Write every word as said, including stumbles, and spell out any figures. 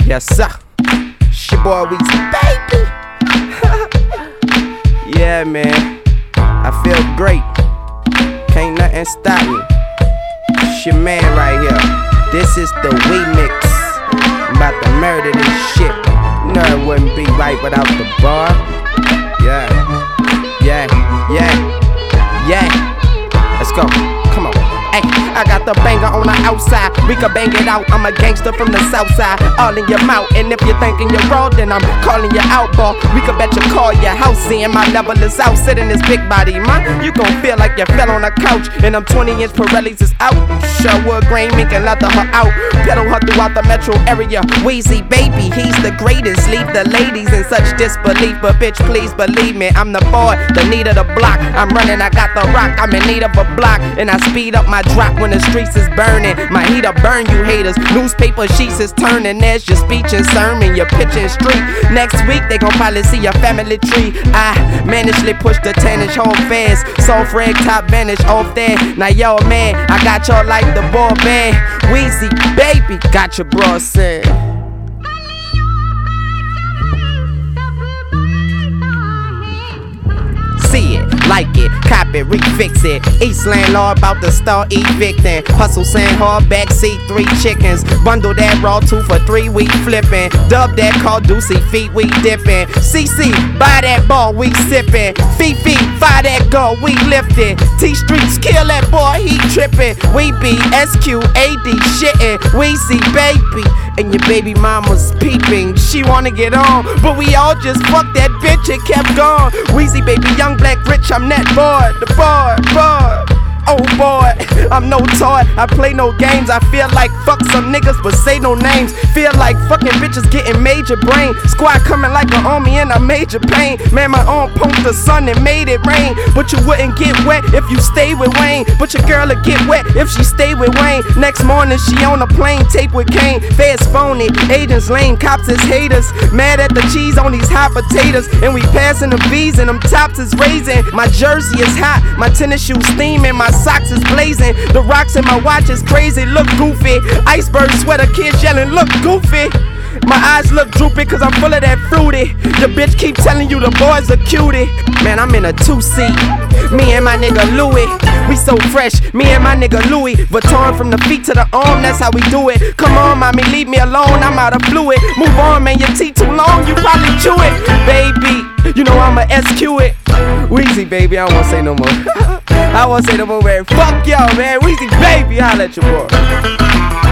Yes, sir. It's your boy Weezy, baby. Yeah, man. I feel great. Can't nothing stop me. It's your man right here. This is the Weemix. I'm about to murder this shit. No, it wouldn't be right without the bar. Yeah. Yeah. Yeah. Yeah. Let's go. Come on. Ay, I got the banger on the outside. We can bang it out. I'm a gangster from the south side. All in your mouth. And if you're thinking you're raw, then I'm calling you out, boy. We can bet you call your house in. My level is out. Sit in this big body, man. You gon' feel like you fell on a couch. And them twenty inch Pirellis is out. Sherwood grain mink and leather her out. Pedal her throughout the metro area. Weezy, baby, he's the greatest. Leave the ladies in such disbelief. But bitch, please believe me, I'm the boy, the need of the block. I'm running, I got the rock. I'm in need of a block. And I speed up my drop when the streets is burning. My heat'll burn you haters. Newspaper sheets is turning. There's your speech and sermon, your pitch and street. Next week they gon' probably see your family tree. I managely push the ten inch home fast. Soft rag top vanish off there. Now yo man, I got y'all like the ball band. Weezy, baby, got your bro said. See it, like it, cop it, refix it. East landlord about to start evicting. Hustle sand hard backseat, three chickens. Bundle that raw two for three, we flipping. Dub that call Deucey feet, we dipping. C C, buy that ball, we sipping. Fifi, fire that goal, we lifting. T Streets, kill that boy, he tripping. We be S Q A D shitting. Weezy, baby, and your baby mama's peeping. She wanna get on, but we all just fucked that bitch and kept going. Weezy, baby, young black rich, I'm that boy, the boy, boy. Oh boy, I'm no toy, I play no games. I feel like fuck some niggas but say no names. Feel like fucking bitches getting major brain. Squad coming like an army in a major pain. Man, my arm pumped the sun and made it rain. But you wouldn't get wet if you stay with Wayne. But your girl'll get wet if she stay with Wayne. Next morning she on a plane, tape with Kane. Feds phony, agents lame, cops is haters. Mad at the cheese on these hot potatoes. And we passing the V's and them tops is raising. My jersey is hot, my tennis shoes steaming, my socks is blazing. The rocks in my watch is crazy, look goofy. Iceberg sweater, kids yelling, look goofy. My eyes look droopy cause I'm full of that fruity. Your bitch keep telling you the boys are cutie. Man, I'm in a two-seat. Me and my nigga Louis, we so fresh. Me and my nigga Louis Vuitton from the feet to the arm, that's how we do it. Come on, mommy, leave me alone, I'm out of fluid. Move on, man, your teeth too long, you probably chew it. Baby, you know I'ma S Q it. Weezy, baby, I don't wanna say no more. I wanna say no more, man. Fuck y'all, man. Weezy, baby, I'll let you boy.